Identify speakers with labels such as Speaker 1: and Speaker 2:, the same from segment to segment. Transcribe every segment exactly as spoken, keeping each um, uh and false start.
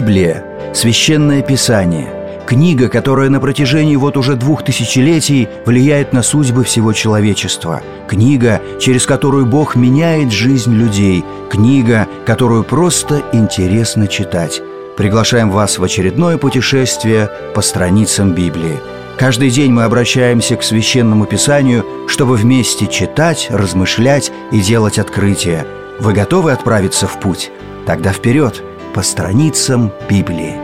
Speaker 1: Библия – священное писание, книга, которая на протяжении вот уже двух тысячелетий влияет на судьбы всего человечества, книга, через которую Бог меняет жизнь людей, книга, которую просто интересно читать. Приглашаем вас в очередное путешествие по страницам Библии. Каждый день мы обращаемся к Священному Писанию, чтобы вместе читать, размышлять и делать открытия. Вы готовы отправиться в путь? Тогда вперед, по страницам Библии.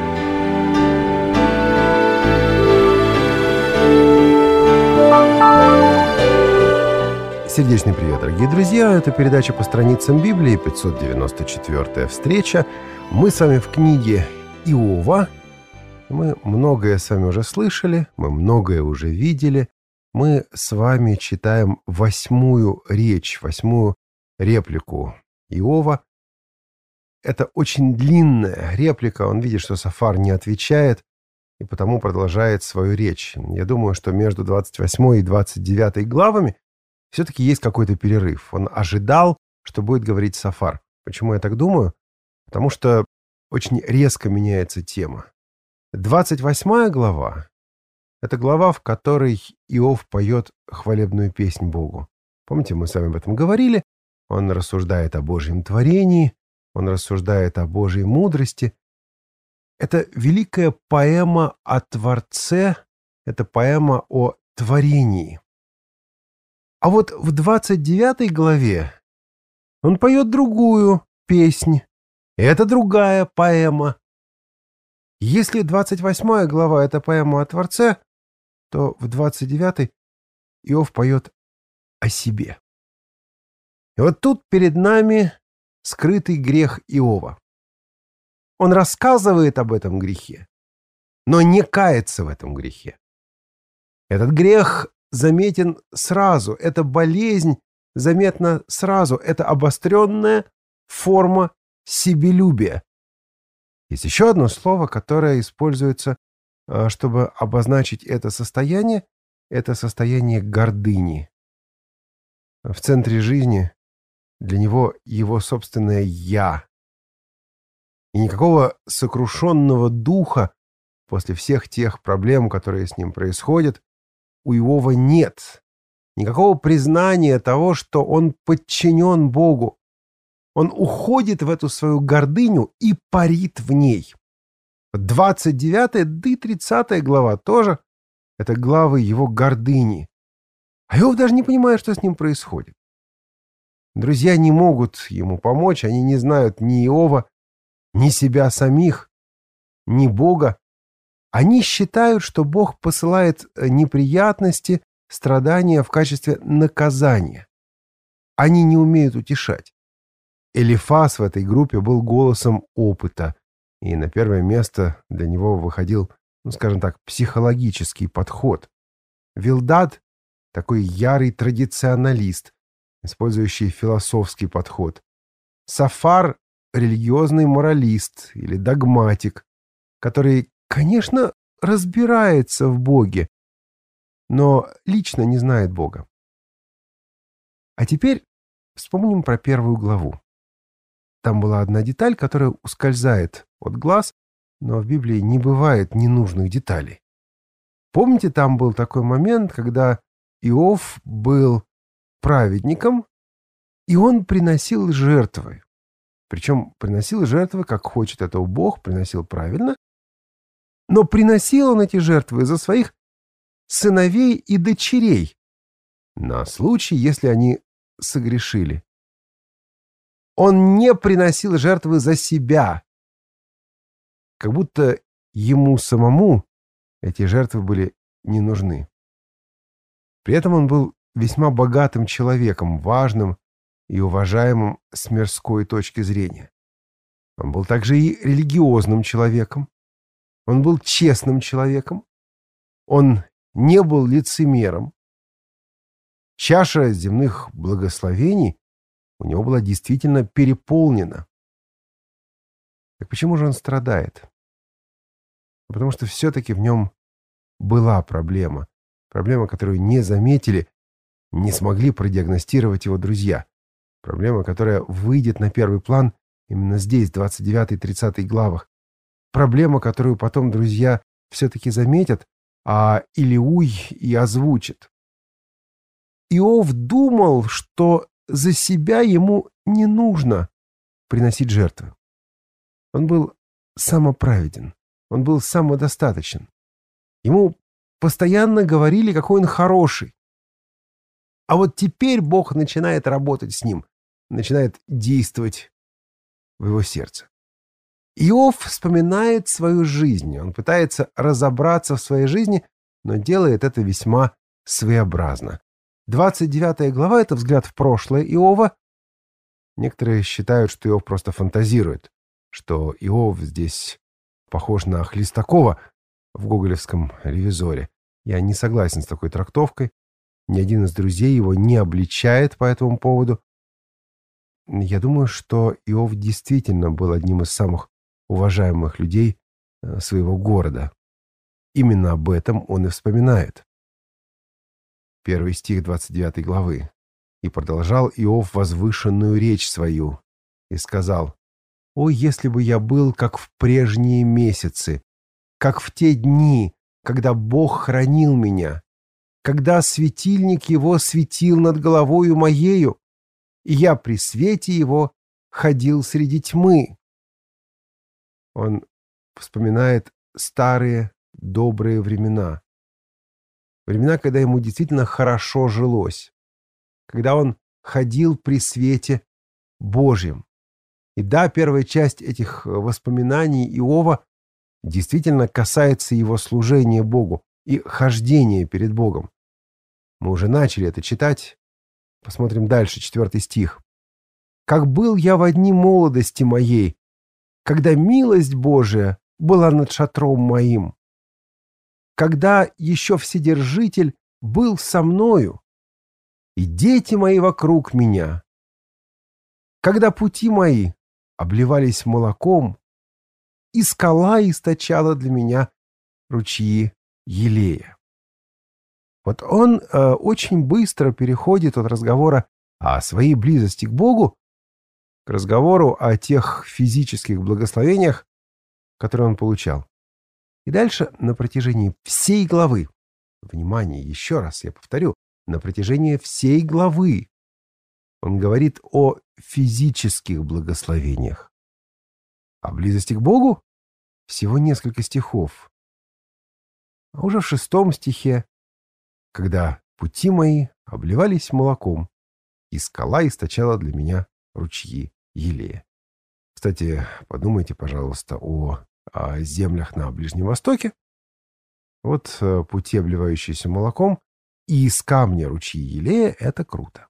Speaker 2: Сердечный привет, дорогие друзья! Это передача «По страницам Библии», пятьсот девяносто четвёртая встреча. Мы с вами в книге Иова. Мы многое с вами уже слышали, мы многое уже видели. Мы с вами читаем восьмую речь, восьмую реплику Иова. Это очень длинная реплика. Он видит, что Софар не отвечает, и потому продолжает свою речь. Я думаю, что между двадцать восьмой и двадцать девятой главами все-таки есть какой-то перерыв. Он ожидал, что будет говорить Софар. Почему я так думаю? Потому что очень резко меняется тема. двадцать восьмая глава — это глава, в которой Иов поет хвалебную песнь Богу. Помните, мы с вами об этом говорили? Он рассуждает о Божьем творении, он рассуждает о Божьей мудрости. Это великая поэма о Творце, это поэма о творении. А вот в двадцать девятой главе он поет другую песнь. Это другая поэма. Если двадцать восьмая глава — это поэма о Творце, то в двадцать девятой Иов поет о себе. И вот тут перед нами скрытый грех Иова. Он рассказывает об этом грехе, но не кается в этом грехе. Этот грех заметен сразу, эта болезнь заметна сразу, это обостренная форма себелюбия. Есть еще одно слово, которое используется, чтобы обозначить это состояние. Это состояние гордыни. В центре жизни для него его собственное «я». И никакого сокрушенного духа после всех тех проблем, которые с ним происходят, у Иова нет. Никакого признания того, что он подчинен Богу. Он уходит в эту свою гордыню и парит в ней. двадцать девятая, да и тридцатая глава тоже — это главы его гордыни. А Иов даже не понимает, что с ним происходит. Друзья не могут ему помочь, они не знают ни Иова, ни себя самих, ни Бога. Они считают, что Бог посылает неприятности, страдания в качестве наказания. Они не умеют утешать. Элифаз в этой группе был голосом опыта, и на первое место для него выходил, ну, скажем так, психологический подход. Вилдад — такой ярый традиционалист, использующий философский подход. Софар — религиозный моралист или догматик, который, конечно, разбирается в Боге, но лично не знает Бога. А теперь вспомним про первую главу. Там была одна деталь, которая ускользает от глаз, но в Библии не бывает ненужных деталей. Помните, там был такой момент, когда Иов был праведником, и он приносил жертвы. Причем приносил жертвы, как хочет этого Бог, приносил правильно, но приносил он эти жертвы за своих сыновей и дочерей на случай, если они согрешили. Он не приносил жертвы за себя, как будто ему самому эти жертвы были не нужны. При этом он был весьма богатым человеком, важным и уважаемым с мирской точки зрения. Он был также и религиозным человеком. Он был честным человеком. Он не был лицемером. Чаша земных благословений у него была действительно переполнена. Так почему же он страдает? Потому что все-таки в нем была проблема. Проблема, которую не заметили, не смогли продиагностировать его друзья. Проблема, которая выйдет на первый план именно здесь, в двадцать девятой и тридцатой главах. проблема, которую потом друзья все-таки заметят, а Илиуй и озвучит. Иов думал, что за себя ему не нужно приносить жертвы. Он был самоправеден, он был самодостаточен. Ему постоянно говорили, какой он хороший. А вот теперь Бог начинает работать с ним, начинает действовать в его сердце. Иов вспоминает свою жизнь, он пытается разобраться в своей жизни, но делает это весьма своеобразно. двадцать девятая глава — это взгляд в прошлое Иова. Некоторые считают, что Иов просто фантазирует, что Иов здесь похож на Хлестакова в гоголевском «Ревизоре». Я не согласен с такой трактовкой. Ни один из друзей его не обличает по этому поводу. Я думаю, что Иов действительно был одним из самых уважаемых людей своего города. Именно об этом он и вспоминает. Первый стих двадцать девятой главы. «И продолжал Иов возвышенную речь свою, и сказал: «О, если бы я был, как в прежние месяцы, как в те дни, когда Бог хранил меня, когда светильник его светил над головою моею, и я при свете его ходил среди тьмы». Он вспоминает старые добрые времена. Времена, когда ему действительно хорошо жилось. Когда он ходил при свете Божьем. И да, первая часть этих воспоминаний Иова действительно касается его служения Богу и хождения перед Богом. Мы уже начали это читать. Посмотрим дальше, четвертый стих. «Как был я во дни молодости моей, когда милость Божия была над шатром моим, когда еще Вседержитель был со мною, и дети мои вокруг меня, когда пути мои обливались молоком, и скала источала для меня ручьи елея». Вот он э, очень быстро переходит от разговора о своей близости к Богу к разговору о тех физических благословениях, которые он получал. И дальше на протяжении всей главы, внимание, еще раз я повторю, на протяжении всей главы он говорит о физических благословениях. О близости к Богу всего несколько стихов. А уже в шестом стихе: «Когда пути мои обливались молоком, и скала источала для меня ручьи елея». Кстати, подумайте, пожалуйста, о, о землях на Ближнем Востоке. Вот э, пути, обливающиеся молоком, и из камня ручьи елея — это круто.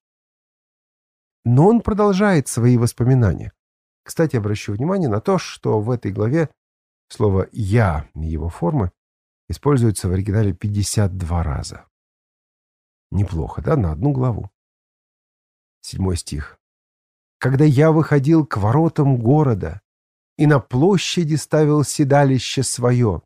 Speaker 2: Но он продолжает свои воспоминания. Кстати, обращу внимание на то, что в этой главе слово «я» и его формы используются в оригинале пятьдесят два раза. Неплохо, да, на одну главу. Седьмой стих. «Когда я выходил к воротам города и на площади ставил седалище свое».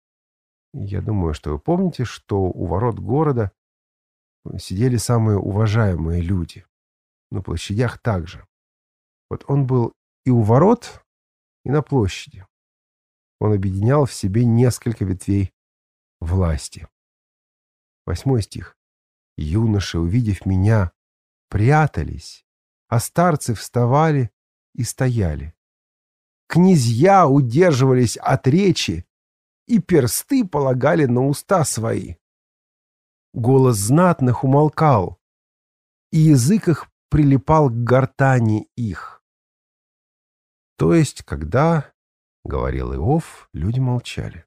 Speaker 2: Я думаю, что вы помните, что у ворот города сидели самые уважаемые люди. На площадях также. Вот он был и у ворот, и на площади. Он объединял в себе несколько ветвей власти. Восьмой стих. «Юноши, увидев меня, прятались, а старцы вставали и стояли. Князья удерживались от речи, и персты полагали на уста свои. Голос знатных умолкал, и язык их прилипал к гортани их». То есть, когда говорил Иов, люди молчали.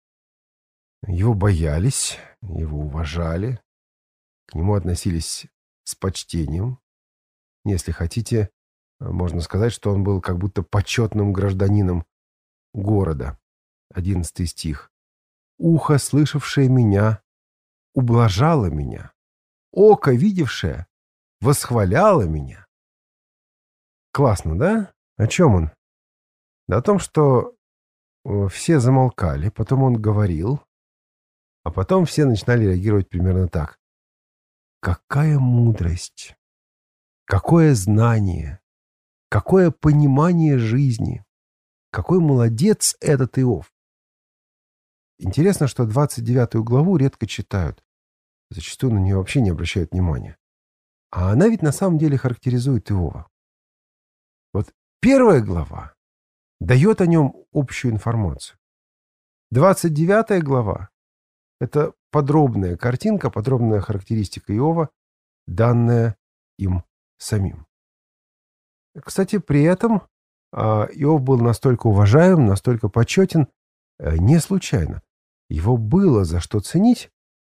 Speaker 2: Его боялись, его уважали, к нему относились с почтением. Если хотите, можно сказать, что он был как будто почетным гражданином города. Одиннадцатый стих. «Ухо, слышавшее меня, ублажало меня. Око, видевшее, восхваляло меня». Классно, да? О чем он? Да о том, что все замолкали, потом он говорил, а потом все начинали реагировать примерно так. Какая мудрость! Какое знание! Какое понимание жизни! какой молодец этот Иов. Интересно, что двадцать девятую главу редко читают. Зачастую на нее вообще не обращают внимания. А она ведь на самом деле характеризует Иова. Вот первая глава дает о нем общую информацию. двадцать девятая глава — это подробная картинка, подробная характеристика Иова, данная им самим. Кстати, при этом Иов был настолько уважаем, настолько почетен, не случайно. Его было за что ценить,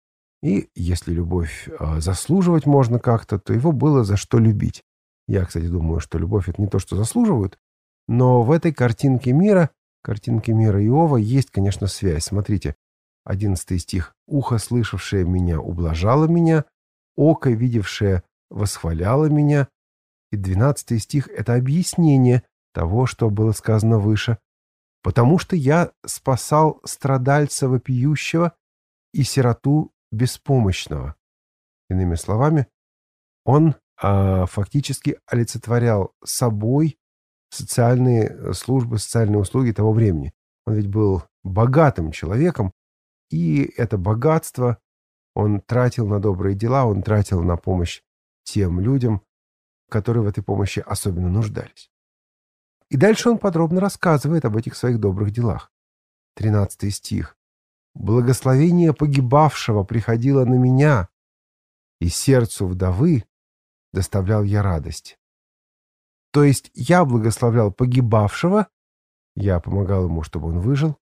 Speaker 2: и если любовь заслуживать можно как-то, то его было за что любить. Я, кстати, думаю, что любовь — это не то, что заслуживают, но в этой картинке мира, картинке мира Иова, есть, конечно, связь. Смотрите, одиннадцатый стих. «Ухо, слышавшее меня, ублажало меня, око, видевшее, восхваляло меня». И двенадцатый стих — это объяснение того, что было сказано выше. «Потому что я спасал страдальца вопиющего и сироту беспомощного». Иными словами, он а, фактически олицетворял собой социальные службы, социальные услуги того времени. Он ведь был богатым человеком, и это богатство он тратил на добрые дела, он тратил на помощь тем людям, которые в этой помощи особенно нуждались. И дальше он подробно рассказывает об этих своих добрых делах. тринадцатый стих. «Благословение погибавшего приходило на меня, и сердцу вдовы доставлял я радость». То есть я благословлял погибавшего, я помогал ему, чтобы он выжил,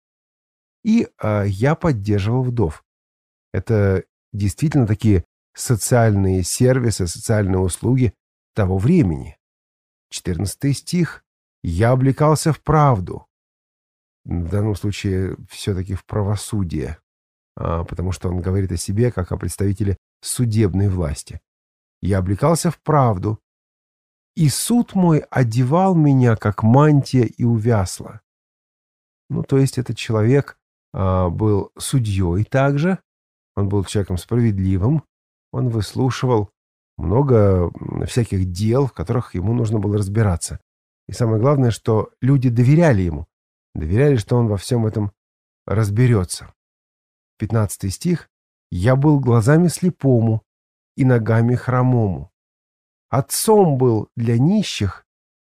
Speaker 2: и а, я поддерживал вдов. Это действительно такие социальные сервисы, социальные услуги того времени. четырнадцатый стих. «Я облекался в правду». В данном случае все-таки в правосудие, а, потому что он говорит о себе как о представителе судебной власти. «Я облекался в правду, и суд мой одевал меня, как мантия, и увясла». Ну, то есть этот человек а, был судьей также, он был человеком справедливым, он выслушивал много всяких дел, в которых ему нужно было разбираться. И самое главное, что люди доверяли ему, доверяли, что он во всем этом разберется. пятнадцатый стих. «Я был глазами слепому и ногами хромому. Отцом был для нищих,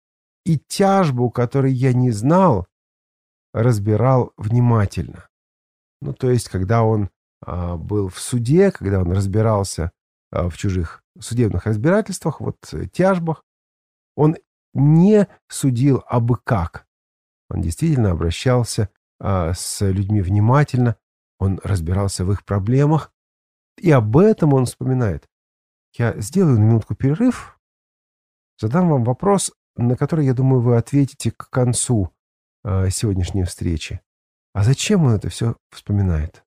Speaker 2: и тяжбу, которой я не знал, разбирал внимательно». Ну, то есть, когда он а, был в суде, когда он разбирался а, в чужих судебных разбирательствах, вот тяжбах, он не судил абы как. Он действительно обращался а, с людьми внимательно, он разбирался в их проблемах, и об этом он вспоминает. Я сделаю на минутку перерыв, задам вам вопрос, на который, я думаю, вы ответите к концу а, сегодняшней встречи. А зачем он это все вспоминает?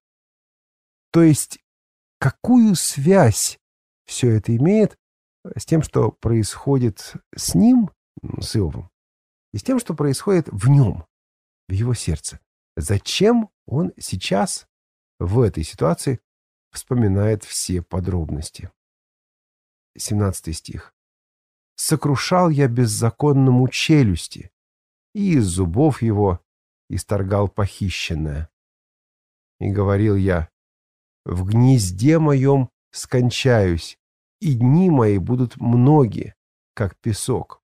Speaker 2: То есть, какую связь все это имеет с тем, что происходит с ним, с Иовом, и с тем, что происходит в нем, в его сердце? Зачем он сейчас в этой ситуации вспоминает все подробности? семнадцатый стих. «Сокрушал я беззаконному челюсти, и из зубов его исторгал похищенное. И говорил я: в гнезде моем скончаюсь, и дни мои будут многие, как песок».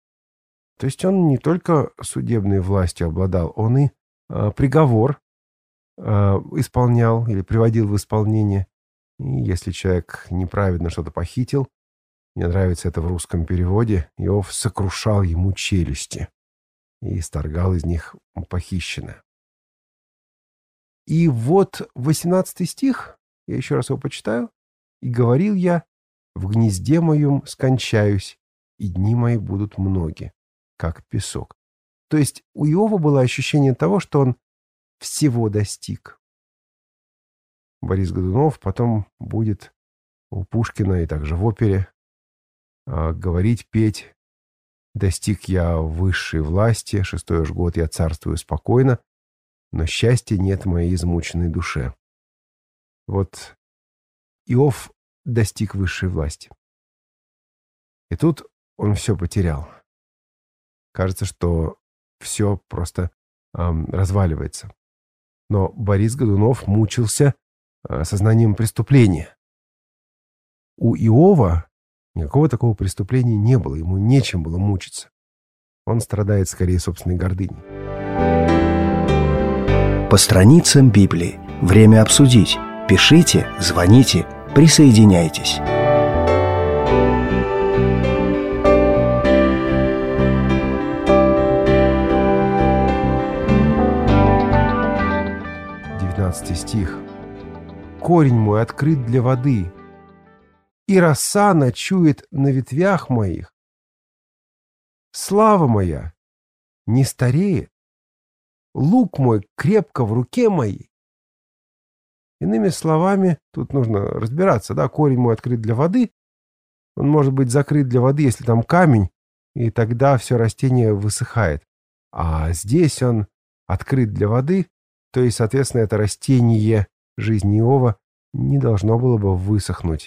Speaker 2: То есть он не только судебной властью обладал, он и э, приговор э, исполнял или приводил в исполнение. И если человек неправедно что-то похитил, мне нравится это в русском переводе, Иов сокрушал ему челюсти и исторгал из них похищенное. И вот восемнадцатый стих, я еще раз его почитаю. «И говорил я: в гнезде моем скончаюсь, и дни мои будут многие, как песок». То есть у Иова было ощущение того, что он всего достиг. Борис Годунов потом будет у Пушкина и также в опере а, говорить, петь: «Достиг я высшей власти, шестой уж год я царствую спокойно, но счастья нет в моей измученной душе». Вот Иов достиг высшей власти. И тут он все потерял. Кажется, что все просто эм, разваливается. Но Борис Годунов мучился э, сознанием преступления. У Иова никакого такого преступления не было, ему нечем было мучиться. Он страдает скорее собственной гордыней.
Speaker 1: По страницам Библии. Время обсудить. Пишите, звоните, присоединяйтесь.
Speaker 2: девятнадцатый стих. «Корень мой открыт для воды, и роса ночует на ветвях моих. Слава моя не стареет, лук мой крепко в руке моей». Иными словами, тут нужно разбираться, да, корень мой открыт для воды, он может быть закрыт для воды, если там камень, и тогда все растение высыхает. А здесь он открыт для воды, то есть, соответственно, это растение жизни Иова не должно было бы высохнуть.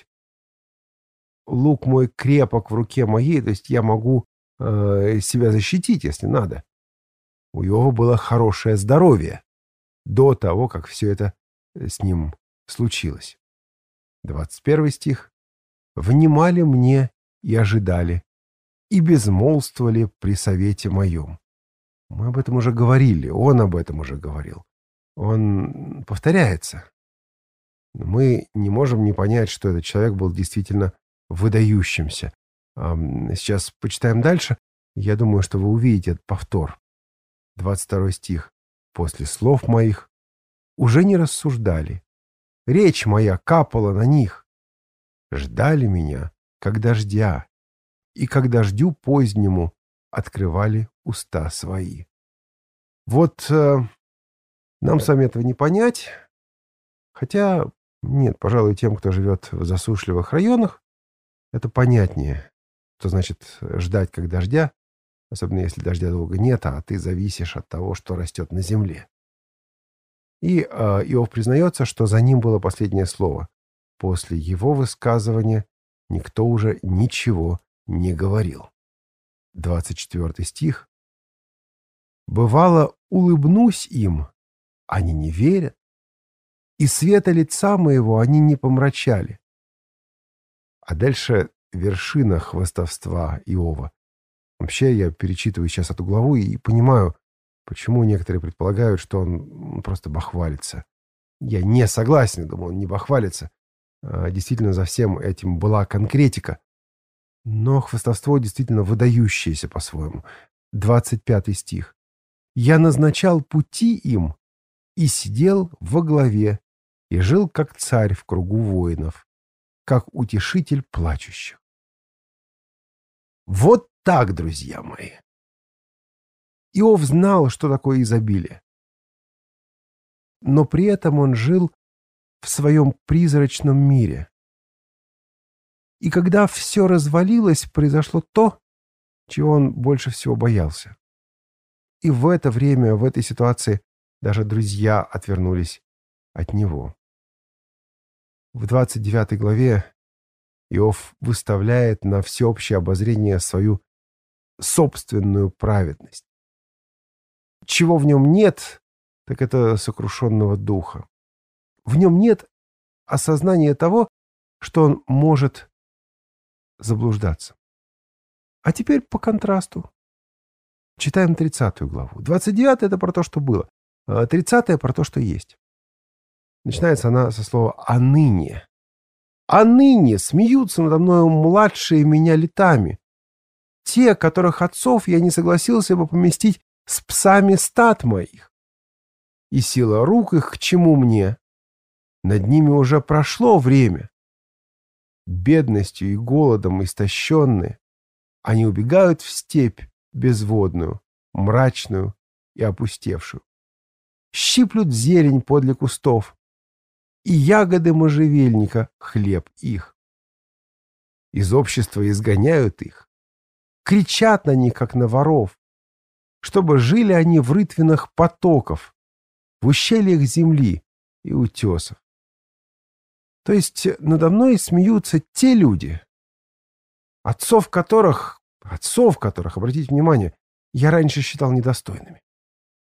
Speaker 2: Лук мой крепок в руке моей, то есть я могу э, себя защитить, если надо. У Иова было хорошее здоровье до того, как все это с ним случилось. двадцать первый стих. «Внимали мне и ожидали, и безмолвствовали при совете моем». Мы об этом уже говорили, он об этом уже говорил. Он повторяется. Но мы не можем не понять, что этот человек был действительно выдающимся. Сейчас почитаем дальше. Я думаю, что вы увидите этот повтор. двадцать второй стих. «После слов моих уже не рассуждали. Речь моя капала на них. Ждали меня, как дождя, и как дождю позднему открывали уста свои». Вот э, нам с вами этого не понять. Хотя, нет, пожалуй, тем, кто живет в засушливых районах, это понятнее. Что значит ждать, как дождя, особенно если дождя долго нет, а ты зависишь от того, что растет на земле. И э, Иов признается, что за ним было последнее слово. После его высказывания никто уже ничего не говорил. двадцать четвёртый стих. «Бывало, улыбнусь им, они не верят, и света лица моего они не помрачали». А дальше вершина хвастовства Иова. Вообще, я перечитываю сейчас эту главу и понимаю, почему некоторые предполагают, что он просто бахвалится. Я не согласен, думаю, он не бахвалится. А действительно, за всем этим была конкретика. Но хвастовство действительно выдающееся по-своему. двадцать пятый стих. «Я назначал пути им и сидел во главе, и жил как царь в кругу воинов, как утешитель плачущих». Вот так, друзья мои. Иов знал, что такое изобилие. Но при этом он жил в своем призрачном мире. И когда все развалилось, произошло то, чего он больше всего боялся. И в это время, в этой ситуации, даже друзья отвернулись от него. В двадцать девятой главе Иов выставляет на всеобщее обозрение свою собственную праведность. Чего в нем нет, так это сокрушенного духа. В нем нет осознания того, что он может заблуждаться. А теперь по контрасту. Читаем тридцатую главу. двадцать девятая — это про то, что было. тридцатая — про то, что есть. Начинается она со слова «а ныне». «А ныне смеются надо мною младшие меня летами, те, которых отцов я не согласился бы поместить с псами стад моих. И сила рук их к чему мне? Над ними уже прошло время. Бедностью и голодом истощенные, они убегают в степь безводную, мрачную и опустевшую. Щиплют зелень подле кустов, и ягоды можжевельника хлеб их. Из общества изгоняют их, кричат на них, как на воров, чтобы жили они в рытвинах потоков, в ущельях земли и утесов. То есть надо мной смеются те люди, отцов которых, отцов которых, обратите внимание, я раньше считал недостойными.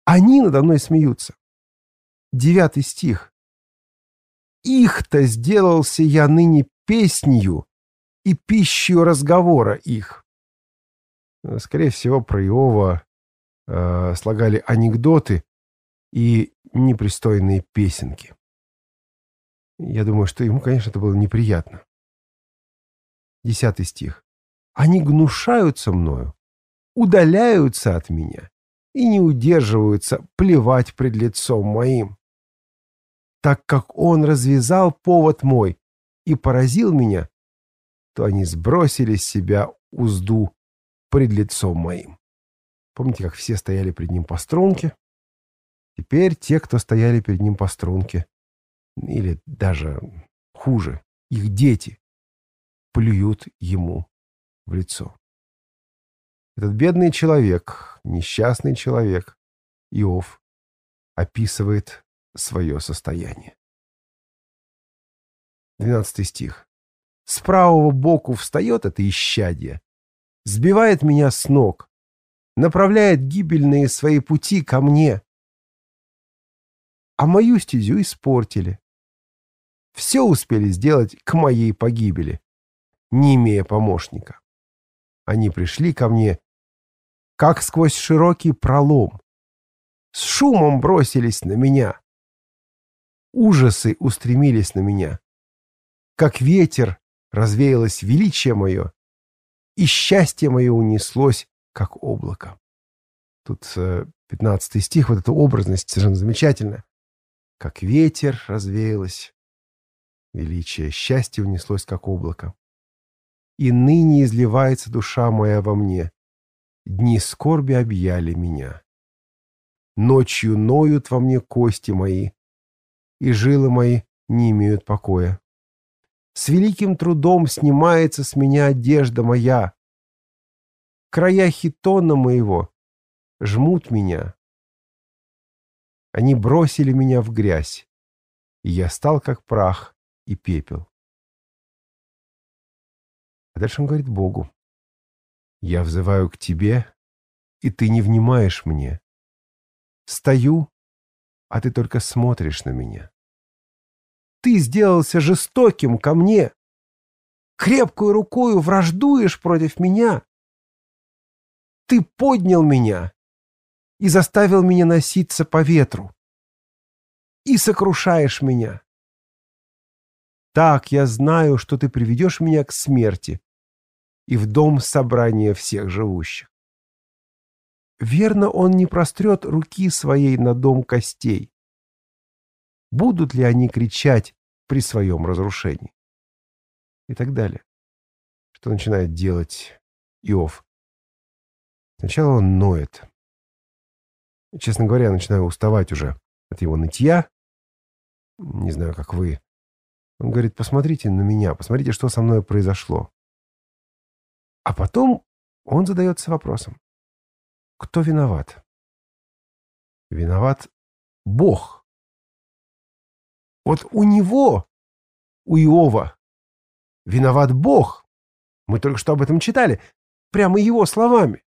Speaker 2: Они надо мной смеются. Девятый стих. Их-то сделался я ныне песнью и пищей разговора их. Скорее всего, про Иова э, слагали анекдоты и непристойные песенки. Я думаю, что ему, конечно, это было неприятно. Десятый стих. Они гнушаются мною, удаляются от меня и не удерживаются плевать пред лицом моим. Так как он развязал повод мой и поразил меня, то они сбросили с себя узду пред лицом моим. Помните, как все стояли перед ним по струнке? Теперь те, кто стояли перед ним по струнке, или даже хуже, их дети, плюют ему в лицо. Этот бедный человек, несчастный человек, Иов, описывает свое состояние. Двенадцатый стих. С правого боку встает это исчадие, сбивает меня с ног, направляет гибельные свои пути ко мне. А мою стезю испортили. Все успели сделать к моей погибели, не имея помощника. Они пришли ко мне, как сквозь широкий пролом. С шумом бросились на меня. Ужасы устремились на меня. Как ветер развеялось величие мое, и счастье мое унеслось, как облако. Тут пятнадцатый стих, вот эта образность совершенно замечательная. Как ветер развеялось величие, счастье унеслось, как облако. И ныне изливается душа моя во мне. Дни скорби объяли меня. Ночью ноют во мне кости мои, и жилы мои не имеют покоя. С великим трудом снимается с меня одежда моя. Края хитона моего жмут меня. Они бросили меня в грязь, и я стал как прах и пепел. А дальше он говорит Богу: «Я взываю к тебе, и ты не внимаешь мне. Стою, а ты только смотришь на меня. Ты сделался жестоким ко мне. Крепкую рукою враждуешь против меня. Ты поднял меня и заставил меня носиться по ветру. И сокрушаешь меня. Так я знаю, что ты приведешь меня к смерти и в дом собрания всех живущих. Верно, он не прострет руки своей на дом костей. Будут ли они кричать при своем разрушении?» И так далее. Что начинает делать Иов? Сначала он ноет. Честно говоря, я начинаю уставать уже от его нытья. Не знаю, как вы. Он говорит: посмотрите на меня, посмотрите, что со мной произошло. А потом он задается вопросом: кто виноват? Виноват Бог. Вот у него, у Иова, виноват Бог. Мы только что об этом читали, прямо его словами.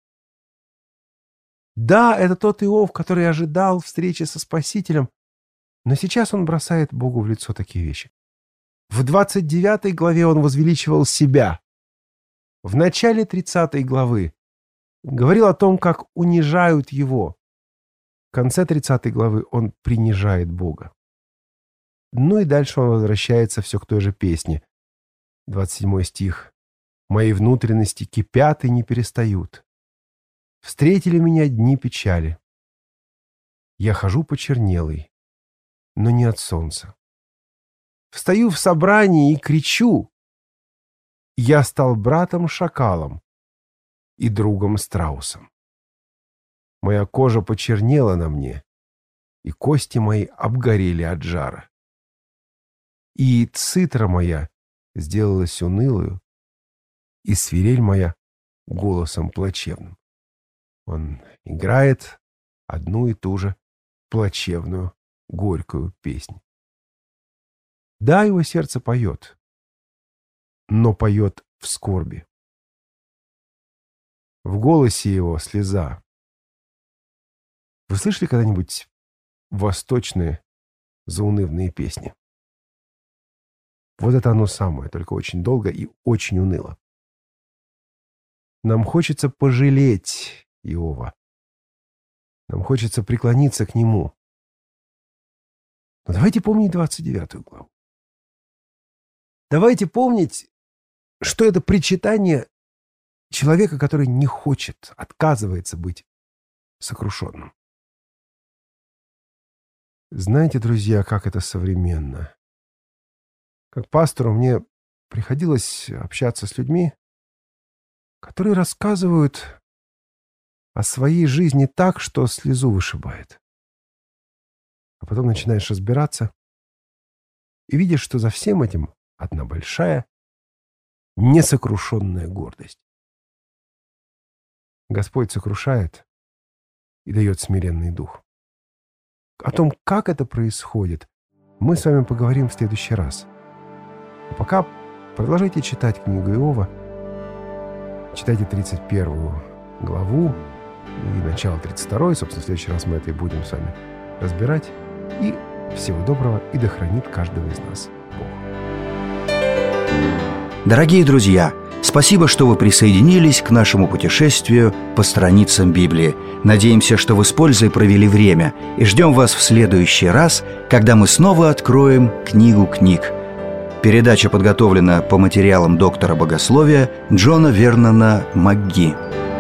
Speaker 2: Да, это тот Иов, который ожидал встречи со Спасителем, но сейчас он бросает Богу в лицо такие вещи. В двадцать девятой главе он возвеличивал себя. В начале тридцатой главы говорил о том, как унижают его. В конце тридцатой главы он принижает Бога. Ну и дальше он возвращается все к той же песне. двадцать седьмой стих. «Мои внутренности кипят и не перестают. Встретили меня дни печали. Я хожу почернелый, но не от солнца. Встаю в собрании и кричу. Я стал братом-шакалом и другом-страусом. Моя кожа почернела на мне, и кости мои обгорели от жара. И цитра моя сделалась унылую, и свирель моя голосом плачевным». Он играет одну и ту же плачевную, горькую песнь. Да, его сердце поет, но поет в скорби. В голосе его слеза. Вы слышали когда-нибудь восточные заунывные песни? Вот это оно самое, только очень долго и очень уныло. Нам хочется пожалеть Иова. Нам хочется преклониться к нему. Но давайте помнить двадцать девятую главу. Давайте помнить, что это причитание человека, который не хочет, отказывается быть сокрушенным. Знаете, друзья, как это современно? Как пастору мне приходилось общаться с людьми, которые рассказывают о своей жизни так, что слезу вышибает. А потом начинаешь разбираться и видишь, что за всем этим одна большая, несокрушенная гордость. Господь сокрушает и дает смиренный дух. О том, как это происходит, мы с вами поговорим в следующий раз. А пока продолжайте читать книгу Иова. Читайте тридцать первую главу и начало тридцать второй. Собственно, в следующий раз мы это и будем с вами разбирать. И всего доброго, и да хранит каждого из нас Бог.
Speaker 1: Дорогие друзья, спасибо, что вы присоединились к нашему путешествию по страницам Библии. Надеемся, что вы с пользой провели время, и ждем вас в следующий раз, когда мы снова откроем книгу книг. Передача подготовлена по материалам доктора богословия Джона Вернона МакГи.